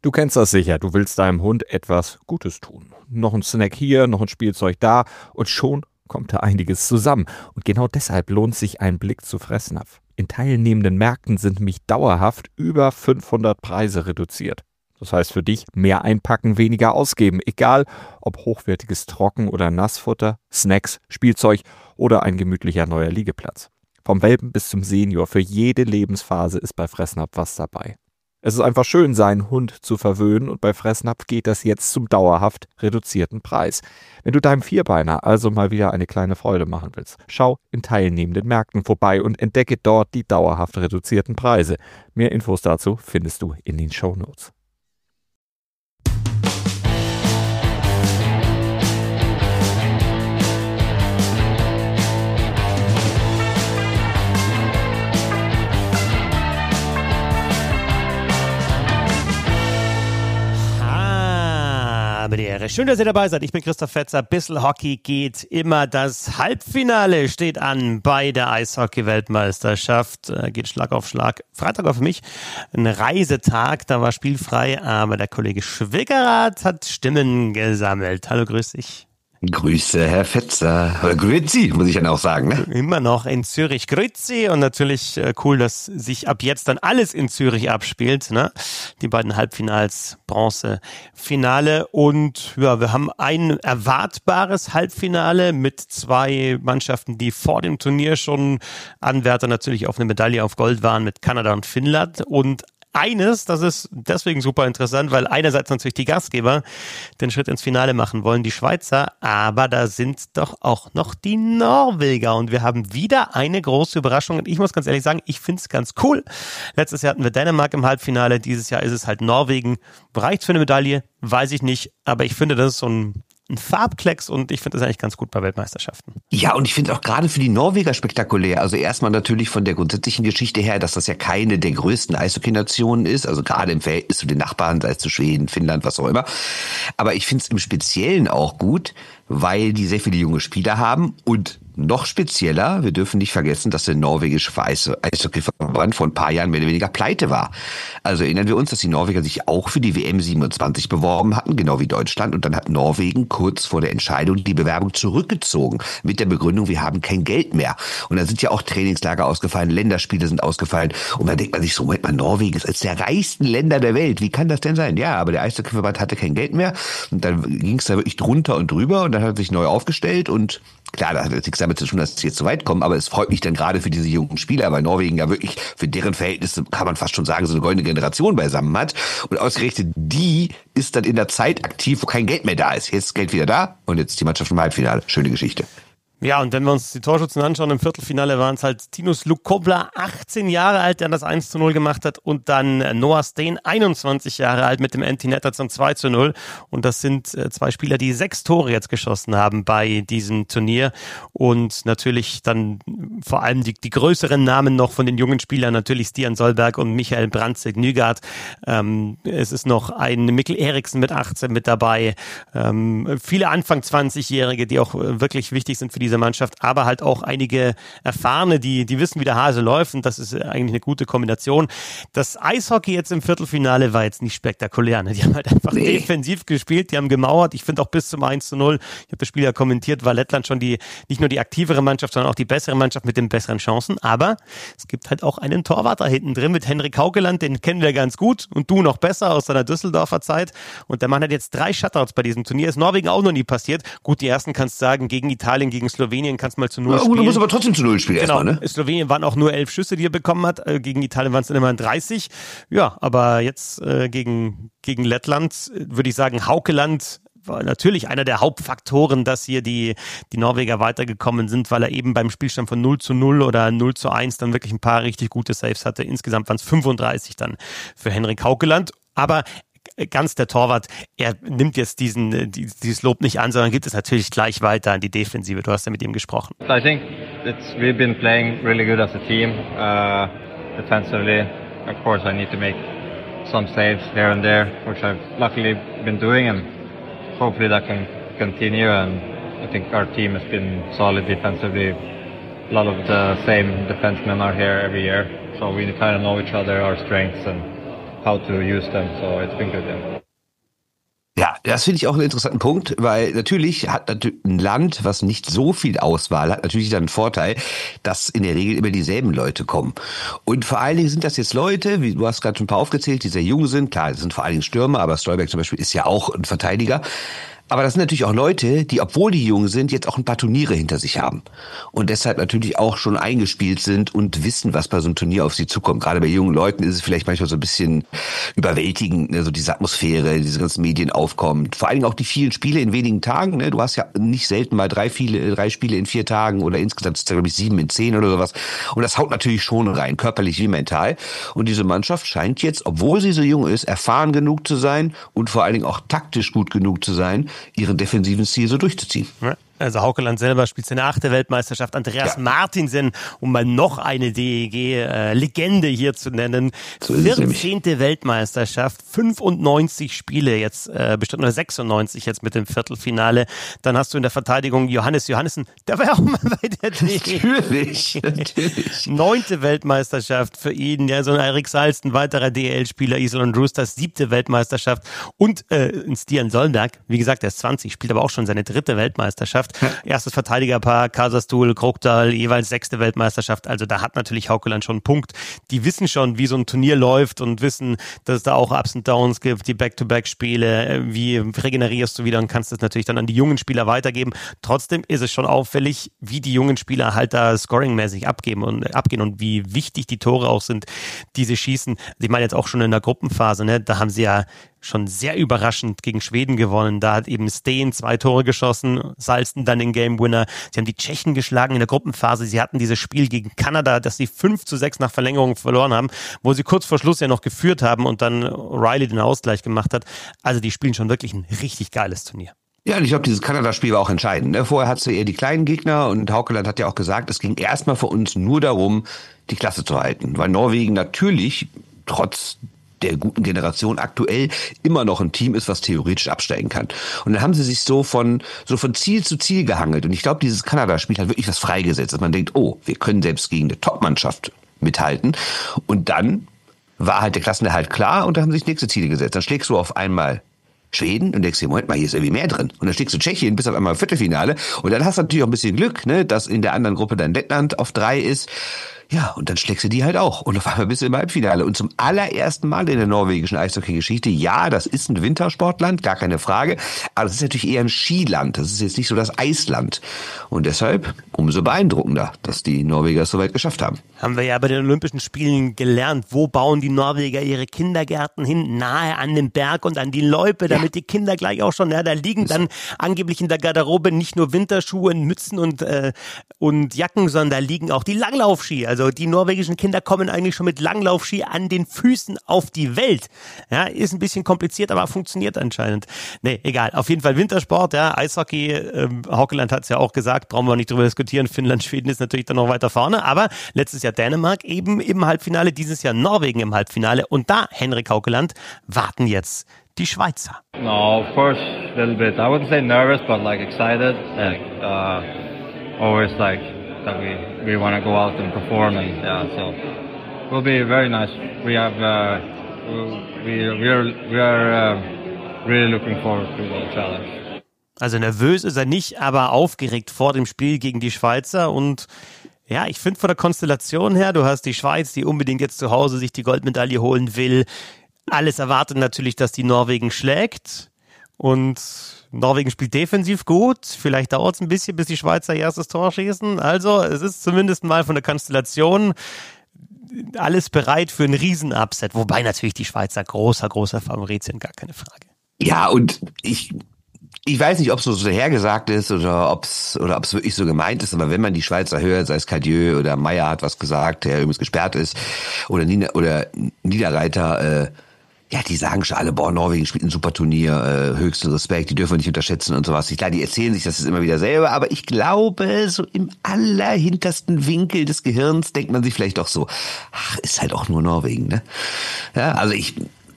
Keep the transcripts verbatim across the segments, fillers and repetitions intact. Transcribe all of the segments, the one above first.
Du kennst das sicher, du willst deinem Hund etwas Gutes tun. Noch ein Snack hier, noch ein Spielzeug da und schon kommt da einiges zusammen. Und genau deshalb lohnt sich ein Blick zu Fressnapf. In teilnehmenden Märkten sind nämlich dauerhaft über fünfhundert Preise reduziert. Das heißt für dich, mehr einpacken, weniger ausgeben. Egal, ob hochwertiges Trocken- oder Nassfutter, Snacks, Spielzeug oder ein gemütlicher neuer Liegeplatz. Vom Welpen bis zum Senior, für jede Lebensphase ist bei Fressnapf was dabei. Es ist einfach schön, seinen Hund zu verwöhnen und bei Fressnapf geht das jetzt zum dauerhaft reduzierten Preis. Wenn du deinem Vierbeiner also mal wieder eine kleine Freude machen willst, schau in teilnehmenden Märkten vorbei und entdecke dort die dauerhaft reduzierten Preise. Mehr Infos dazu findest du in den Shownotes. Habe die Ehre. Schön, dass ihr dabei seid. Ich bin Christoph Fetzer. Bissl Hockey geht immer. Das Halbfinale steht an bei der Eishockey-Weltmeisterschaft. Äh, geht Schlag auf Schlag. Freitag war für mich ein Reisetag. Da war spielfrei. Aber der Kollege Schwickerath hat Stimmen gesammelt. Hallo, grüß dich. Grüße, Herr Fetzer. Oder Grüezi, muss ich dann auch sagen. Ne? Immer noch in Zürich. Grüezi. Und natürlich äh, cool, dass sich ab jetzt dann alles in Zürich abspielt. Ne? Die beiden Halbfinals, Bronzefinale. Und ja, wir haben ein erwartbares Halbfinale mit zwei Mannschaften, die vor dem Turnier schon Anwärter natürlich auf eine Medaille auf Gold waren, mit Kanada und Finnland. Und eines, das ist deswegen super interessant, weil einerseits natürlich die Gastgeber den Schritt ins Finale machen wollen, die Schweizer, aber da sind doch auch noch die Norweger und wir haben wieder eine große Überraschung und ich muss ganz ehrlich sagen, ich finde es ganz cool. Letztes Jahr hatten wir Dänemark im Halbfinale, dieses Jahr ist es halt Norwegen. Reicht für eine Medaille? Weiß ich nicht, aber ich finde, das ist so ein ein Farbklecks und ich finde das eigentlich ganz gut bei Weltmeisterschaften. Ja, und ich finde auch gerade für die Norweger spektakulär. Also erstmal natürlich von der grundsätzlichen Geschichte her, dass das ja keine der größten Eishockey-Nationen ist, also gerade im Verhältnis zu den Nachbarn, sei es zu Schweden, Finnland, was auch immer. Aber ich finde es im Speziellen auch gut, weil die sehr viele junge Spieler haben und noch spezieller, wir dürfen nicht vergessen, dass der norwegische Eishockeyverband vor ein paar Jahren mehr oder weniger pleite war. Also erinnern wir uns, dass die Norweger sich auch für die W M siebenundzwanzig beworben hatten, genau wie Deutschland. Und dann hat Norwegen kurz vor der Entscheidung die Bewerbung zurückgezogen mit der Begründung, wir haben kein Geld mehr. Und dann sind ja auch Trainingslager ausgefallen, Länderspiele sind ausgefallen. Und dann denkt man sich so, Moment mal, Norwegen ist eines der reichsten Länder der Welt. Wie kann das denn sein? Ja, aber der Eishockeyverband hatte kein Geld mehr. Und dann ging es da wirklich drunter und drüber. Und dann hat er sich neu aufgestellt und klar, da hat jetzt nichts damit zu tun, dass es jetzt so weit kommt, aber es freut mich dann gerade für diese jungen Spieler, weil Norwegen ja wirklich für deren Verhältnisse, kann man fast schon sagen, so eine goldene Generation beisammen hat. Und ausgerechnet die ist dann in der Zeit aktiv, wo kein Geld mehr da ist. Jetzt ist Geld wieder da und jetzt die Mannschaft im Halbfinale. Schöne Geschichte. Ja, und wenn wir uns die Torschützen anschauen, im Viertelfinale waren es halt Tinus Lukobla, achtzehn Jahre alt, der das eins zu null gemacht hat und dann Noah Steen, einundzwanzig Jahre alt mit dem Empty Netter zum zwei zu null und das sind äh, zwei Spieler, die sechs Tore jetzt geschossen haben bei diesem Turnier und natürlich dann vor allem die, die größeren Namen noch von den jungen Spielern, natürlich Stian Solberg und Michael Brandtzæg-Nygaard. Ähm, es ist noch ein Mikkel Eriksen mit achtzehn mit dabei, ähm, viele Anfang zwanzigjährige, die auch äh, wirklich wichtig sind für diese Mannschaft, aber halt auch einige Erfahrene, die, die wissen, wie der Hase läuft und das ist eigentlich eine gute Kombination. Das Eishockey jetzt im Viertelfinale war jetzt nicht spektakulär. Ne? Die haben halt einfach nee. defensiv gespielt, die haben gemauert. Ich finde auch bis zum eins zu null, ich habe das Spiel ja kommentiert, war Lettland schon die, nicht nur die aktivere Mannschaft, sondern auch die bessere Mannschaft mit den besseren Chancen, aber es gibt halt auch einen Torwart da hinten drin mit Henrik Haukeland, den kennen wir ganz gut und du noch besser aus deiner Düsseldorfer Zeit und der Mann hat jetzt drei Shutouts bei diesem Turnier, ist Norwegen auch noch nie passiert. Gut, die ersten kannst du sagen, gegen Italien, gegen Slowenien kannst du mal zu null ja, spielen. Du musst aber trotzdem zu null spielen genau. erstmal, ne? Slowenien waren auch nur elf Schüsse, die er bekommen hat. Gegen Italien waren es dann immerhin dreißig. Ja, aber jetzt äh, gegen, gegen Lettland äh, würde ich sagen, Haukeland war natürlich einer der Hauptfaktoren, dass hier die, die Norweger weitergekommen sind, weil er eben beim Spielstand von null zu null oder null zu eins dann wirklich ein paar richtig gute Saves hatte. Insgesamt waren es fünfunddreißig dann für Henrik Haukeland. Aber ganz der Torwart, er nimmt jetzt diesen, dieses Lob nicht an, sondern gibt es natürlich gleich weiter an die Defensive. Du hast ja mit ihm gesprochen. I think it's, we've been playing really good as a team. Uh, defensively, of course, I need to make some saves here and there, which I've luckily been doing, and hopefully that can continue. And I think our team has been solid defensively. A lot of the same defensemen are here every year, so we kind of know each other, our strengths, and how to use them. So it's been good. Yeah. Ja, das finde ich auch einen interessanten Punkt, weil natürlich hat natürlich ein Land, was nicht so viel Auswahl hat, natürlich dann einen Vorteil, dass in der Regel immer dieselben Leute kommen. Und vor allen Dingen sind das jetzt Leute, wie du hast gerade schon ein paar aufgezählt, die sehr jung sind. Klar, das sind vor allen Dingen Stürmer, aber Stolberg zum Beispiel ist ja auch ein Verteidiger. Aber das sind natürlich auch Leute, die, obwohl die jung sind, jetzt auch ein paar Turniere hinter sich haben. Und deshalb natürlich auch schon eingespielt sind und wissen, was bei so einem Turnier auf sie zukommt. Gerade bei jungen Leuten ist es vielleicht manchmal so ein bisschen überwältigend, ne? So diese Atmosphäre, diese ganzen Medien aufkommt. Vor allen Dingen auch die vielen Spiele in wenigen Tagen. Ne? Du hast ja nicht selten mal drei, viele, drei Spiele in vier Tagen oder insgesamt, glaube ich, sieben in zehn oder sowas. Und das haut natürlich schon rein, körperlich wie mental. Und diese Mannschaft scheint jetzt, obwohl sie so jung ist, erfahren genug zu sein und vor allen Dingen auch taktisch gut genug zu sein, ihren defensiven Stil so durchzuziehen. Ja. Also Haukeland selber spielt seine achte Weltmeisterschaft. Andreas ja. Martinsen, um mal noch eine D E G-Legende hier zu nennen. So vierzehnte Weltmeisterschaft, fünfundneunzig Spiele jetzt äh, bestimmt, oder sechsundneunzig jetzt mit dem Viertelfinale. Dann hast du in der Verteidigung Johannes Johannessen, der war ja auch mal bei der D E G. Natürlich, natürlich. Neunte Weltmeisterschaft für ihn, ja, so ein Erik Salz, ein weiterer D E L-Spieler, Isolde Roosters, siebte Weltmeisterschaft und äh, ein Stian Solberg, wie gesagt, der ist zwanzig, spielt aber auch schon seine dritte Weltmeisterschaft. Erstes Verteidigerpaar, Kasastul, Krogdal, jeweils sechste Weltmeisterschaft. Also da hat natürlich Haukeland schon einen Punkt. Die wissen schon, wie so ein Turnier läuft und wissen, dass es da auch Ups und Downs gibt, die Back-to-Back-Spiele. Wie regenerierst du wieder und kannst das natürlich dann an die jungen Spieler weitergeben. Trotzdem ist es schon auffällig, wie die jungen Spieler halt da scoringmäßig abgeben und abgehen und wie wichtig die Tore auch sind, die sie schießen. Ich meine jetzt auch schon in der Gruppenphase, ne? Da haben sie ja schon sehr überraschend gegen Schweden gewonnen. Da hat eben Steen zwei Tore geschossen, Salsten dann den Game Winner. Sie haben die Tschechen geschlagen in der Gruppenphase. Sie hatten dieses Spiel gegen Kanada, das sie fünf zu sechs nach Verlängerung verloren haben, wo sie kurz vor Schluss ja noch geführt haben und dann Riley den Ausgleich gemacht hat. Also die spielen schon wirklich ein richtig geiles Turnier. Ja, und ich glaube, dieses Kanada-Spiel war auch entscheidend. Ne? Vorher hattest du eher die kleinen Gegner und Haukeland hat ja auch gesagt, es ging erstmal für uns nur darum, die Klasse zu halten. Weil Norwegen natürlich trotz der guten Generation aktuell immer noch ein Team ist, was theoretisch absteigen kann. Und dann haben sie sich so von so von Ziel zu Ziel gehangelt. Und ich glaube, dieses Kanada-Spiel hat wirklich was freigesetzt, dass man denkt, oh, wir können selbst gegen eine Top-Mannschaft mithalten. Und dann war halt der Klassenerhalt klar und da haben sich nächste Ziele gesetzt. Dann schlägst du auf einmal Schweden und denkst dir, Moment mal, hier ist irgendwie mehr drin. Und dann schlägst du Tschechien bis auf einmal Viertelfinale. Und dann hast du natürlich auch ein bisschen Glück, ne, dass in der anderen Gruppe dann Lettland auf drei ist. Ja, und dann schlägst du die halt auch. Und auf einmal bist du im Halbfinale. Und zum allerersten Mal in der norwegischen Eishockey-Geschichte, ja, das ist ein Wintersportland, gar keine Frage. Aber das ist natürlich eher ein Skiland. Das ist jetzt nicht so das Eisland. Und deshalb umso beeindruckender, dass die Norweger es so weit geschafft haben. Haben wir ja bei den Olympischen Spielen gelernt. Wo bauen die Norweger ihre Kindergärten hin? Nahe an den Berg und an die Loipe, damit ja. die Kinder gleich auch schon, ja, da liegen dann angeblich in der Garderobe nicht nur Winterschuhe, Mützen und, äh, und Jacken, sondern da liegen auch die Langlaufski. Also die norwegischen Kinder kommen eigentlich schon mit Langlaufski an den Füßen auf die Welt. Ja, ist ein bisschen kompliziert, aber funktioniert anscheinend. Nee, egal. Auf jeden Fall Wintersport, ja, Eishockey, ähm, Haukeland hat es ja auch gesagt, brauchen wir nicht drüber diskutieren. Finnland, Schweden ist natürlich dann noch weiter vorne, aber letztes Jahr Dänemark eben im Halbfinale, dieses Jahr Norwegen im Halbfinale und da, Henrik Haukeland, warten jetzt die Schweizer. No, of course, a little bit. I wouldn't say nervous, but like excited. Like, uh, always like that we we want to go out and perform, and yeah, so it will be very nice. We have uh, we we are we are uh, really looking forward to the challenge. Also nervös ist er nicht, aber aufgeregt vor dem Spiel gegen die Schweizer und ja, ich finde von der Konstellation her, du hast die Schweiz, die unbedingt jetzt zu Hause sich die Goldmedaille holen will. Alles erwartet natürlich, dass die Norwegen schlägt und Norwegen spielt defensiv gut. Vielleicht dauert es ein bisschen, bis die Schweizer ihr erstes Tor schießen. Also es ist zumindest mal von der Konstellation alles bereit für einen Riesen-Upset. Wobei natürlich die Schweizer großer, großer Favorit sind, gar keine Frage. Ja, und ich... Ich weiß nicht, ob es so hergesagt ist oder ob es oder ob es wirklich so gemeint ist, aber wenn man die Schweizer hört, sei es Cadieux oder Meyer hat was gesagt, der übrigens gesperrt ist, oder Nieder- oder Niederreiter, äh, ja, die sagen schon alle, boah, Norwegen spielt ein super Turnier, äh, höchsten Respekt, die dürfen wir nicht unterschätzen und sowas. Klar, die erzählen sich das ist immer wieder selber, aber ich glaube, so im allerhintersten Winkel des Gehirns denkt man sich vielleicht doch so, ach, ist halt auch nur Norwegen, ne? Ja, also ich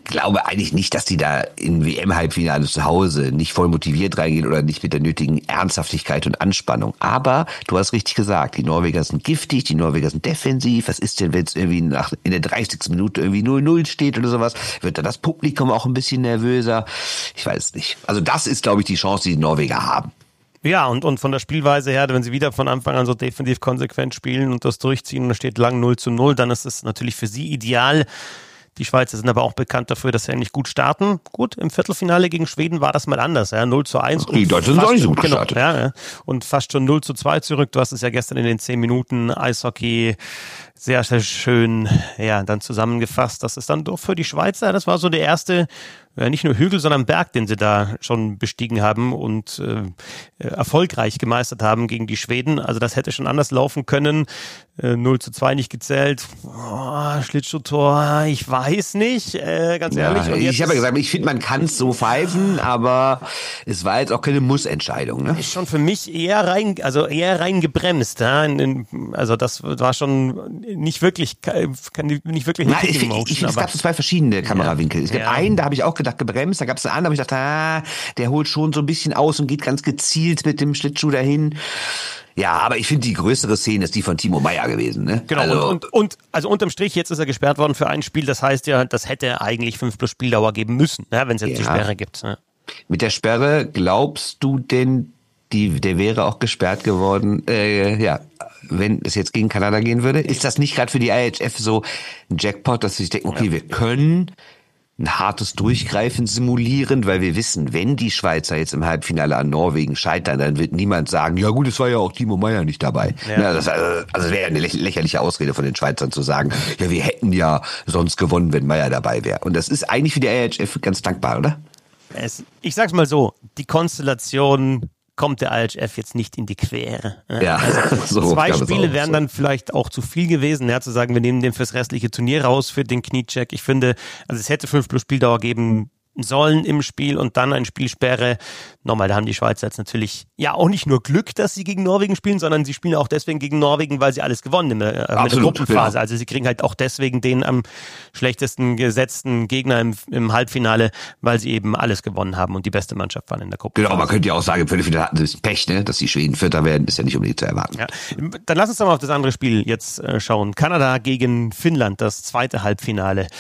glaube eigentlich nicht, dass die da in W M-Halbfinale zu Hause nicht voll motiviert reingehen oder nicht mit der nötigen Ernsthaftigkeit und Anspannung. Aber du hast richtig gesagt, die Norweger sind giftig, die Norweger sind defensiv. Was ist denn, wenn es irgendwie nach, in der dreißigsten Minute irgendwie null null steht oder sowas? Wird dann das Publikum auch ein bisschen nervöser? Ich weiß es nicht. Also das ist, glaube ich, die Chance, die die Norweger haben. Ja, und, und von der Spielweise her, wenn sie wieder von Anfang an so defensiv konsequent spielen und das durchziehen und es steht lang null zu null, dann ist es natürlich für sie ideal. Die Schweizer sind aber auch bekannt dafür, dass sie eigentlich gut starten. Gut, im Viertelfinale gegen Schweden war das mal anders, ja, null zu eins. Die Deutschen sind auch nicht so gut genau, gestartet. Ja, ja, und fast schon null zu zwei zurück. Du hast es ja gestern in den zehn Minuten Eishockey sehr, sehr schön, ja, dann zusammengefasst. Das ist dann doch für die Schweizer, das war so der erste, ja, nicht nur Hügel, sondern Berg, den sie da schon bestiegen haben und äh, erfolgreich gemeistert haben gegen die Schweden. Also das hätte schon anders laufen können. Äh, null zu zwei nicht gezählt. Oh, Schlittschuhtor, ich weiß nicht, äh, ganz ehrlich. Ja, und jetzt ich habe ja gesagt, ich finde, man kann es so pfeifen, aber es war jetzt auch keine Mussentscheidung. Ne? Ist schon für mich eher rein, also eher rein gebremst. Ja? In, in, also das war schon nicht wirklich, nicht wirklich eine Na, ich finde, ich find, es gab so zwei verschiedene Kamerawinkel. Ja. Es gab ja. einen, da habe ich auch gedacht, gebremst, da gab es einen anderen, da habe ich gedacht, ah, der holt schon so ein bisschen aus und geht ganz gezielt mit dem Schlittschuh dahin. Ja, aber ich finde, die größere Szene ist die von Timo Meier gewesen. Ne? Genau, also, und, und, und also unterm Strich, jetzt ist er gesperrt worden für ein Spiel, das heißt ja, das hätte eigentlich fünf plus Spieldauer geben müssen, ne, wenn es jetzt ja. die Sperre gibt. Ne? Mit der Sperre, glaubst du denn, die, der wäre auch gesperrt geworden, äh, ja, wenn es jetzt gegen Kanada gehen würde? Ist das nicht gerade für die I H F so ein Jackpot, dass sie sich denken, okay, ja. wir können ein hartes Durchgreifen simulieren, weil wir wissen, wenn die Schweizer jetzt im Halbfinale an Norwegen scheitern, dann wird niemand sagen, ja gut, es war ja auch Timo Meier nicht dabei. Ja. Ja, das, also das wäre eine lächerliche Ausrede von den Schweizern zu sagen, ja, wir hätten ja sonst gewonnen, wenn Meier dabei wäre. Und das ist eigentlich für die I H F ganz dankbar, oder? Es, ich sag's mal so, die Konstellation kommt der I H F jetzt nicht in die Quere. Ja, also so zwei Spiele wären so. dann vielleicht auch zu viel gewesen, ja, zu sagen, wir nehmen den fürs restliche Turnier raus für den Kniecheck. Ich finde, also es hätte fünf plus Spieldauer geben sollen im Spiel und dann ein Spielsperre. Nochmal, da haben die Schweizer jetzt natürlich ja auch nicht nur Glück, dass sie gegen Norwegen spielen, sondern sie spielen auch deswegen gegen Norwegen, weil sie alles gewonnen haben äh, mit der Gruppenphase. Ja. Also sie kriegen halt auch deswegen den am schlechtesten gesetzten Gegner im, im Halbfinale, weil sie eben alles gewonnen haben und die beste Mannschaft waren in der Gruppenphase. Genau, man könnte ja auch sagen, im Viertelfinale hatten sie Pech, ne? Dass die Schweden Vierter werden, ist ja nicht unbedingt zu erwarten. Ja. Dann lass uns doch mal auf das andere Spiel jetzt äh, schauen. Kanada gegen Finnland, das zweite Halbfinale.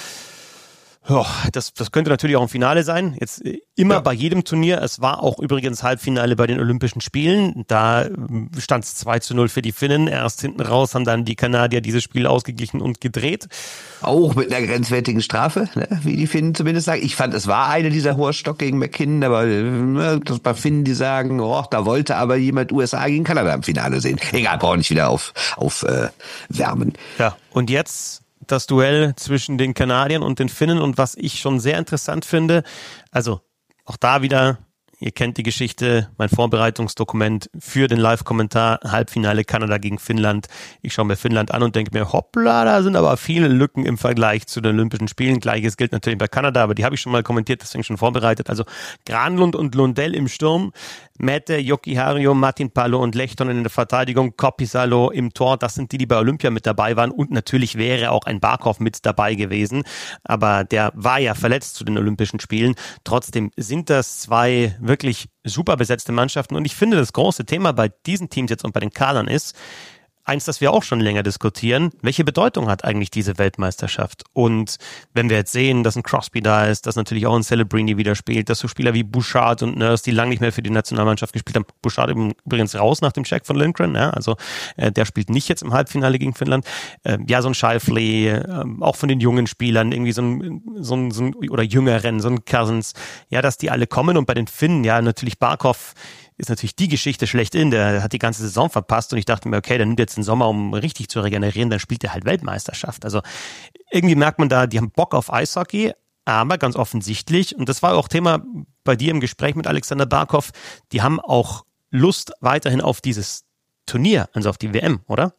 Oh, das, das könnte natürlich auch ein Finale sein. Jetzt immer ja. bei jedem Turnier. Es war auch übrigens Halbfinale bei den Olympischen Spielen. Da stand es zwei zu null für die Finnen. Erst hinten raus haben dann die Kanadier dieses Spiel ausgeglichen und gedreht. Auch mit einer grenzwertigen Strafe, ne? Wie die Finnen zumindest sagen. Ich fand, es war eine dieser hoher Stock gegen McKinnon, aber ne, das bei Finnen, die sagen, oh, da wollte aber jemand U S A gegen Kanada im Finale sehen. Egal, brauche nicht wieder auf, auf äh, wärmen. Ja, und jetzt das Duell zwischen den Kanadiern und den Finnen und was ich schon sehr interessant finde, also auch da wieder, ihr kennt die Geschichte, mein Vorbereitungsdokument für den Live-Kommentar, Halbfinale Kanada gegen Finnland. Ich schaue mir Finnland an und denke mir, hoppla, da sind aber viele Lücken im Vergleich zu den Olympischen Spielen. Gleiches gilt natürlich bei Kanada, aber die habe ich schon mal kommentiert, deswegen schon vorbereitet. Also Granlund und Lundell im Sturm, Mette, Jokiharju, Martin Palo und Lehtonen in der Verteidigung, Korpisalo im Tor, das sind die, die bei Olympia mit dabei waren und natürlich wäre auch ein Barkov mit dabei gewesen, aber der war ja verletzt zu den Olympischen Spielen. Trotzdem sind das zwei wirklich super besetzte Mannschaften und ich finde, das große Thema bei diesen Teams jetzt und bei den Kadern ist, eins, das wir auch schon länger diskutieren, welche Bedeutung hat eigentlich diese Weltmeisterschaft? Und wenn wir jetzt sehen, dass ein Crosby da ist, dass natürlich auch ein Celebrini wieder spielt, dass so Spieler wie Bouchard und Nurse, die lange nicht mehr für die Nationalmannschaft gespielt haben, Bouchard übrigens raus nach dem Check von Lindgren, ja, also äh, der spielt nicht jetzt im Halbfinale gegen Finnland. Äh, ja, so ein Scheifele, äh, auch von den jungen Spielern, irgendwie so ein, so ein, so ein oder Jüngeren, so ein Cousins, ja, dass die alle kommen und bei den Finnen, ja, natürlich Barkov ist natürlich die Geschichte schlechthin, der hat die ganze Saison verpasst und ich dachte mir, okay, der nimmt jetzt den Sommer, um richtig zu regenerieren, dann spielt er halt Weltmeisterschaft. Also irgendwie merkt man da, die haben Bock auf Eishockey, aber ganz offensichtlich, und das war auch Thema bei dir im Gespräch mit Alexander Barkov, die haben auch Lust weiterhin auf dieses Turnier, also auf die W M, oder?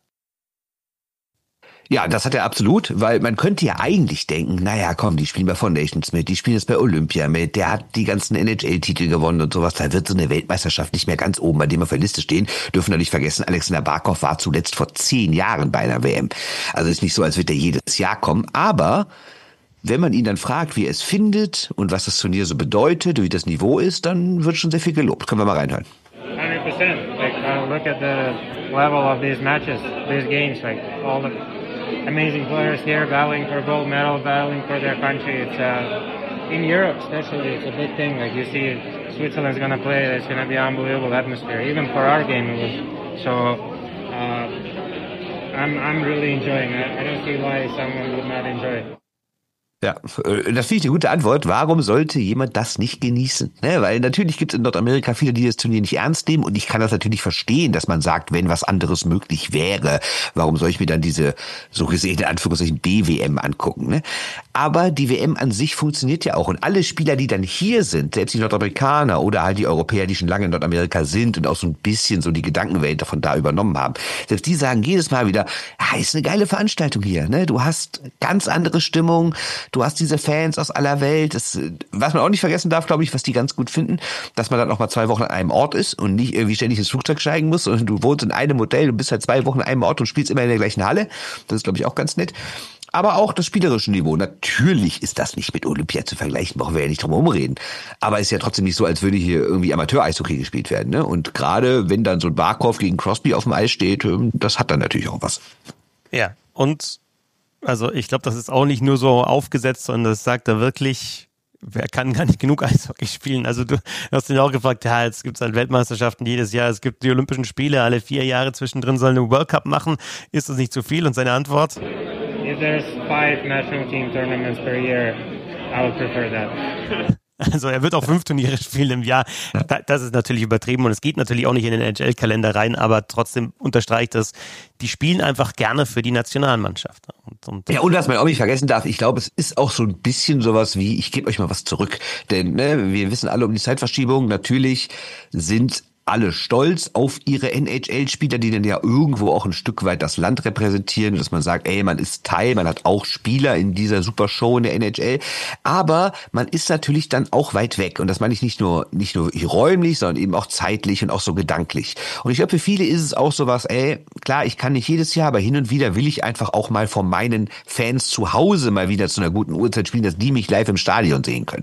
Ja, das hat er absolut, weil man könnte ja eigentlich denken, naja, komm, die spielen bei Foundations mit, die spielen jetzt bei Olympia mit, der hat die ganzen N H L-Titel gewonnen und sowas, da wird so eine Weltmeisterschaft nicht mehr ganz oben bei dem auf der Liste stehen. Dürfen wir nicht vergessen, Alexander Barkov war zuletzt vor zehn Jahren bei einer W M. Also ist nicht so, als wird er jedes Jahr kommen, aber wenn man ihn dann fragt, wie er es findet und was das Turnier so bedeutet, wie das Niveau ist, dann wird schon sehr viel gelobt. Können wir mal reinhören. one hundred percent. Like, uh, look at the level of these matches, these games. Like, all the amazing players here battling for gold medal, battling for their country. It's uh, in Europe, especially, it's a big thing. Like, you see, Switzerland's going to play. It's going to be an unbelievable atmosphere. Even for our game, it was. So, uh, I'm I'm really enjoying it. I don't see why someone would not enjoy it. Ja, das finde ich eine gute Antwort. Warum sollte jemand das nicht genießen? Ne, weil natürlich gibt es in Nordamerika viele, die das Turnier nicht ernst nehmen und ich kann das natürlich verstehen, dass man sagt, wenn was anderes möglich wäre, warum soll ich mir dann diese so gesehen in Anführungszeichen B W M angucken? Ne? Aber die W M an sich funktioniert ja auch und alle Spieler, die dann hier sind, selbst die Nordamerikaner oder halt die Europäer, die schon lange in Nordamerika sind und auch so ein bisschen so die Gedankenwelt davon da übernommen haben, selbst die sagen jedes Mal wieder, ja, ist eine geile Veranstaltung hier. Ne? Du hast ganz andere Stimmung. Du hast diese Fans aus aller Welt. Das, was man auch nicht vergessen darf, glaube ich, was die ganz gut finden, dass man dann auch mal zwei Wochen an einem Ort ist und nicht irgendwie ständig ins Flugzeug steigen muss, sondern du wohnst in einem Hotel und bist halt zwei Wochen an einem Ort und spielst immer in der gleichen Halle. Das ist, glaube ich, auch ganz nett. Aber auch das spielerische Niveau. Natürlich ist das nicht mit Olympia zu vergleichen, brauchen wir ja nicht drum herum reden. Aber es ist ja trotzdem nicht so, als würde hier irgendwie Amateur-Eishockey gespielt werden. Ne? Und gerade wenn dann so ein Barkov gegen Crosby auf dem Eis steht, das hat dann natürlich auch was. Ja, und also ich glaube, das ist auch nicht nur so aufgesetzt, sondern das sagt er wirklich, wer kann gar nicht genug Eishockey spielen? Also du hast ihn auch gefragt, ja, jetzt gibt es halt Weltmeisterschaften jedes Jahr, es gibt die Olympischen Spiele, alle vier Jahre zwischendrin sollen eine World Cup machen. Ist das nicht zu viel? Und seine Antwort? If there's five national team tournaments per year, I would prefer that. Also er wird auch fünf Turniere spielen im Jahr. Das ist natürlich übertrieben und es geht natürlich auch nicht in den N H L-Kalender rein, aber trotzdem unterstreicht das, die spielen einfach gerne für die Nationalmannschaft. Und, und ja, und was man auch nicht vergessen darf, ich glaube, es ist auch so ein bisschen sowas wie, ich gebe euch mal was zurück. Denn ne, wir wissen alle um die Zeitverschiebung, natürlich sind alle stolz auf ihre N H L-Spieler, die dann ja irgendwo auch ein Stück weit das Land repräsentieren, dass man sagt, ey, man ist Teil, man hat auch Spieler in dieser Supershow in der N H L, aber man ist natürlich dann auch weit weg und das meine ich nicht nur nicht nur räumlich, sondern eben auch zeitlich und auch so gedanklich. Und ich glaube, für viele ist es auch sowas, ey, klar, ich kann nicht jedes Jahr, aber hin und wieder will ich einfach auch mal von meinen Fans zu Hause mal wieder zu einer guten Uhrzeit spielen, dass die mich live im Stadion sehen können.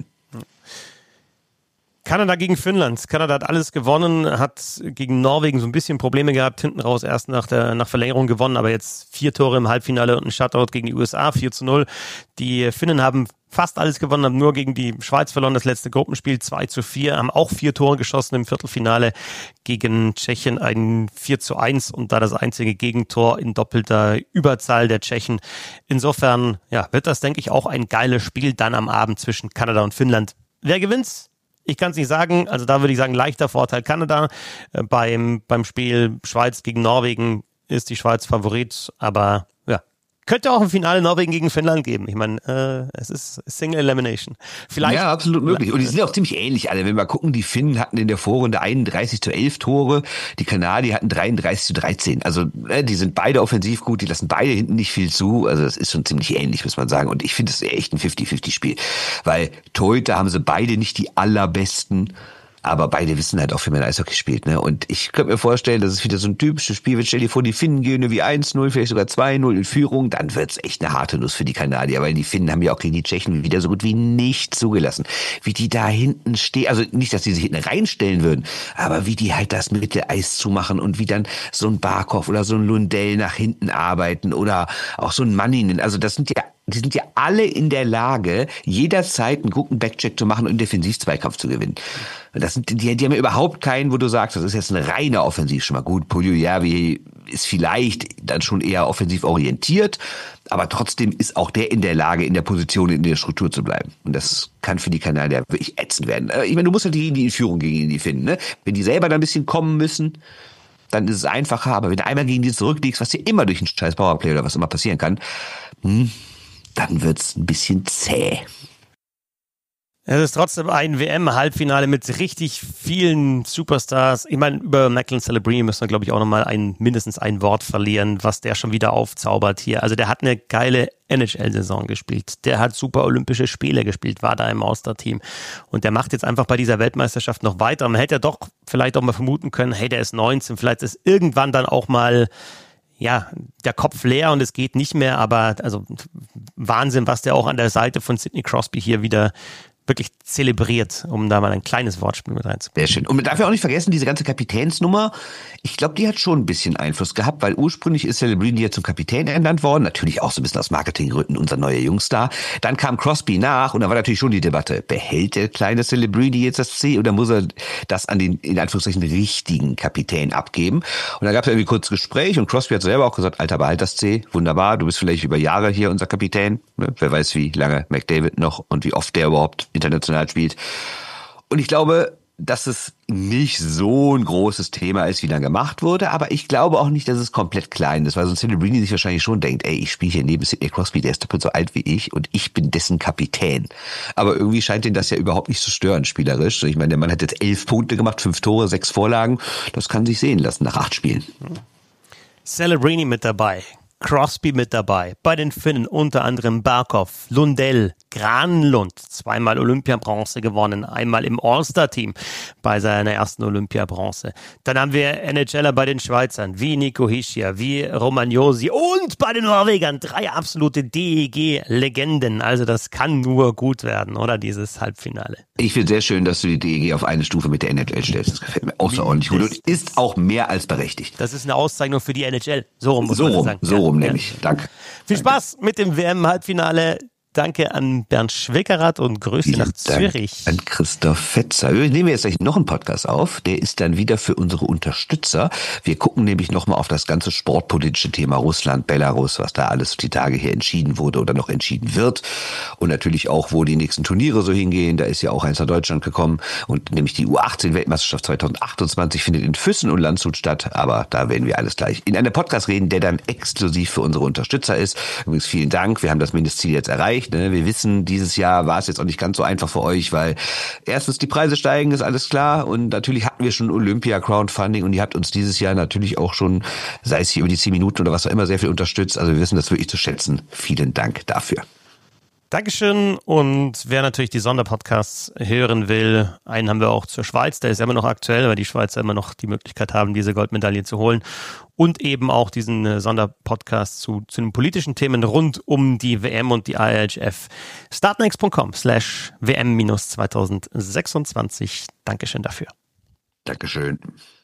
Kanada gegen Finnland. Kanada hat alles gewonnen, hat gegen Norwegen so ein bisschen Probleme gehabt, hinten raus erst nach der nach Verlängerung gewonnen, aber jetzt vier Tore im Halbfinale und ein Shutout gegen die U S A, vier zu null. Die Finnen haben fast alles gewonnen, haben nur gegen die Schweiz verloren, das letzte Gruppenspiel zwei zu vier, haben auch vier Tore geschossen im Viertelfinale gegen Tschechien, ein vier zu eins und da das einzige Gegentor in doppelter Überzahl der Tschechen. Insofern ja, wird das, denke ich, auch ein geiles Spiel dann am Abend zwischen Kanada und Finnland. Wer gewinnt's? Ich kann es nicht sagen, also da würde ich sagen, leichter Vorteil Kanada. Äh, beim, beim Spiel Schweiz gegen Norwegen ist die Schweiz Favorit, aber ja, könnte auch ein Finale Norwegen gegen Finnland geben. Ich meine, äh, es ist Single Elimination. Vielleicht. Ja, absolut möglich. Und die sind auch ziemlich ähnlich alle. Wenn wir gucken, die Finnen hatten in der Vorrunde einunddreißig zu elf Tore, die Kanadier hatten dreiunddreißig zu dreizehn. Also äh, die sind beide offensiv gut, die lassen beide hinten nicht viel zu. Also das ist schon ziemlich ähnlich, muss man sagen. Und ich finde es echt ein fünfzig fünfzig Spiel. Weil Torhüter haben sie beide nicht die allerbesten. Aber beide wissen halt auch, wie man Eishockey spielt, ne? Und ich könnte mir vorstellen, dass es wieder so ein typisches Spiel wird. Stell dir vor, die Finnen gehen wie eins null, vielleicht sogar zwei null in Führung. Dann wird's echt eine harte Nuss für die Kanadier, weil die Finnen haben ja auch gegen die Tschechen wieder so gut wie nicht zugelassen. Wie die da hinten stehen, also nicht, dass die sich hinten reinstellen würden, aber wie die halt das Mitteleis zumachen und wie dann so ein Barkov oder so ein Lundell nach hinten arbeiten oder auch so ein Manninen. Also das sind ja Die sind ja alle in der Lage, jederzeit einen guten Backcheck zu machen und einen Defensivzweikampf zu gewinnen. Das sind, die, die haben ja überhaupt keinen, wo du sagst, das ist jetzt eine reine Offensiv schon mal gut. Puljujärvi ist vielleicht dann schon eher offensiv orientiert, aber trotzdem ist auch der in der Lage, in der Position, in der Struktur zu bleiben. Und das kann für die Kanadier wirklich ätzend werden. Ich meine, du musst halt die, die Führung gegen die finden, ne? Wenn die selber da ein bisschen kommen müssen, dann ist es einfacher. Aber wenn du einmal gegen die zurückliegst, was dir immer durch einen scheiß Powerplay oder was immer passieren kann, hm, dann wird's ein bisschen zäh. Es ist trotzdem ein W M-Halbfinale mit richtig vielen Superstars. Ich meine, über Macklin Celebrini müssen wir, glaube ich, auch nochmal ein, mindestens ein Wort verlieren, was der schon wieder aufzaubert hier. Also der hat eine geile N H L-Saison gespielt. Der hat super Olympische Spiele gespielt, war da im All-Star-Team. Und der macht jetzt einfach bei dieser Weltmeisterschaft noch weiter. Man hätte ja doch vielleicht auch mal vermuten können, hey, der ist neunzehn, vielleicht ist irgendwann dann auch mal ja, der Kopf leer und es geht nicht mehr, aber also Wahnsinn, was der auch an der Seite von Sidney Crosby hier wieder wirklich zelebriert, um da mal ein kleines Wortspiel mit reinzubringen. Sehr schön. Und man darf ja auch nicht vergessen, diese ganze Kapitänsnummer, ich glaube, die hat schon ein bisschen Einfluss gehabt, weil ursprünglich ist Celebrini ja zum Kapitän ernannt worden, natürlich auch so ein bisschen aus Marketinggründen unser neuer Jungstar. Dann kam Crosby nach und da war natürlich schon die Debatte, behält der kleine Celebrini jetzt das C oder muss er das an den, in Anführungszeichen, richtigen Kapitän abgeben? Und da gab es irgendwie kurz Gespräch und Crosby hat selber auch gesagt, Alter, behalt das C, wunderbar, du bist vielleicht über Jahre hier unser Kapitän. Ne? Wer weiß, wie lange McDavid noch und wie oft der überhaupt international spielt. Und ich glaube, dass es nicht so ein großes Thema ist, wie dann gemacht wurde, aber ich glaube auch nicht, dass es komplett klein ist, weil so ein Celebrini sich wahrscheinlich schon denkt, ey, ich spiele hier neben Sidney Crosby, der ist doppelt so alt wie ich und ich bin dessen Kapitän. Aber irgendwie scheint ihn das ja überhaupt nicht zu stören, spielerisch. Ich meine, der Mann hat jetzt elf Punkte gemacht, fünf Tore, sechs Vorlagen. Das kann sich sehen lassen nach acht Spielen. Celebrini mit dabei. Crosby mit dabei, bei den Finnen unter anderem Barkov, Lundell, Granlund, zweimal Olympiabronze gewonnen, einmal im All-Star-Team bei seiner ersten Olympiabronze. Dann haben wir NHLer bei den Schweizern, wie Nico Hischier, wie Romagnosi und bei den Norwegern drei absolute D E G-Legenden. Also das kann nur gut werden, oder, dieses Halbfinale. Ich finde sehr schön, dass du die D E G auf eine Stufe mit der N H L stellst. Das gefällt mir außerordentlich gut und ist auch mehr als berechtigt. Das ist eine Auszeichnung für die N H L. So rum muss so man rum, sagen. So ja, rum ja. nämlich. Danke. Viel Spaß mit dem W M-Halbfinale. Danke an Bernd Schwickerath und Grüße Vielen nach Dank Zürich. An Christoph Fetzer. Wir nehmen jetzt gleich noch einen Podcast auf. Der ist dann wieder für unsere Unterstützer. Wir gucken nämlich nochmal auf das ganze sportpolitische Thema Russland, Belarus, was da alles die Tage hier entschieden wurde oder noch entschieden wird. Und natürlich auch, wo die nächsten Turniere so hingehen. Da ist ja auch eins nach Deutschland gekommen. Und nämlich die U achtzehn Weltmeisterschaft zweitausendachtundzwanzig findet in Füssen und Landshut statt. Aber da werden wir alles gleich in einem Podcast reden, der dann exklusiv für unsere Unterstützer ist. Übrigens vielen Dank. Wir haben das Mindestziel jetzt erreicht. Wir wissen, dieses Jahr war es jetzt auch nicht ganz so einfach für euch, weil erstens die Preise steigen, ist alles klar. Und natürlich hatten wir schon Olympia-Crowdfunding und ihr habt uns dieses Jahr natürlich auch schon, sei es hier über die zehn Minuten oder was auch immer, sehr viel unterstützt. Also wir wissen das wirklich zu schätzen. Vielen Dank dafür. Dankeschön. Und wer natürlich die Sonderpodcasts hören will, einen haben wir auch zur Schweiz, der ist immer noch aktuell, weil die Schweizer immer noch die Möglichkeit haben, diese Goldmedaille zu holen. Und eben auch diesen Sonderpodcast zu, zu den politischen Themen rund um die W M und die I H F. startnext.com slash W M zwanzig sechsundzwanzig. Dankeschön dafür. Dankeschön.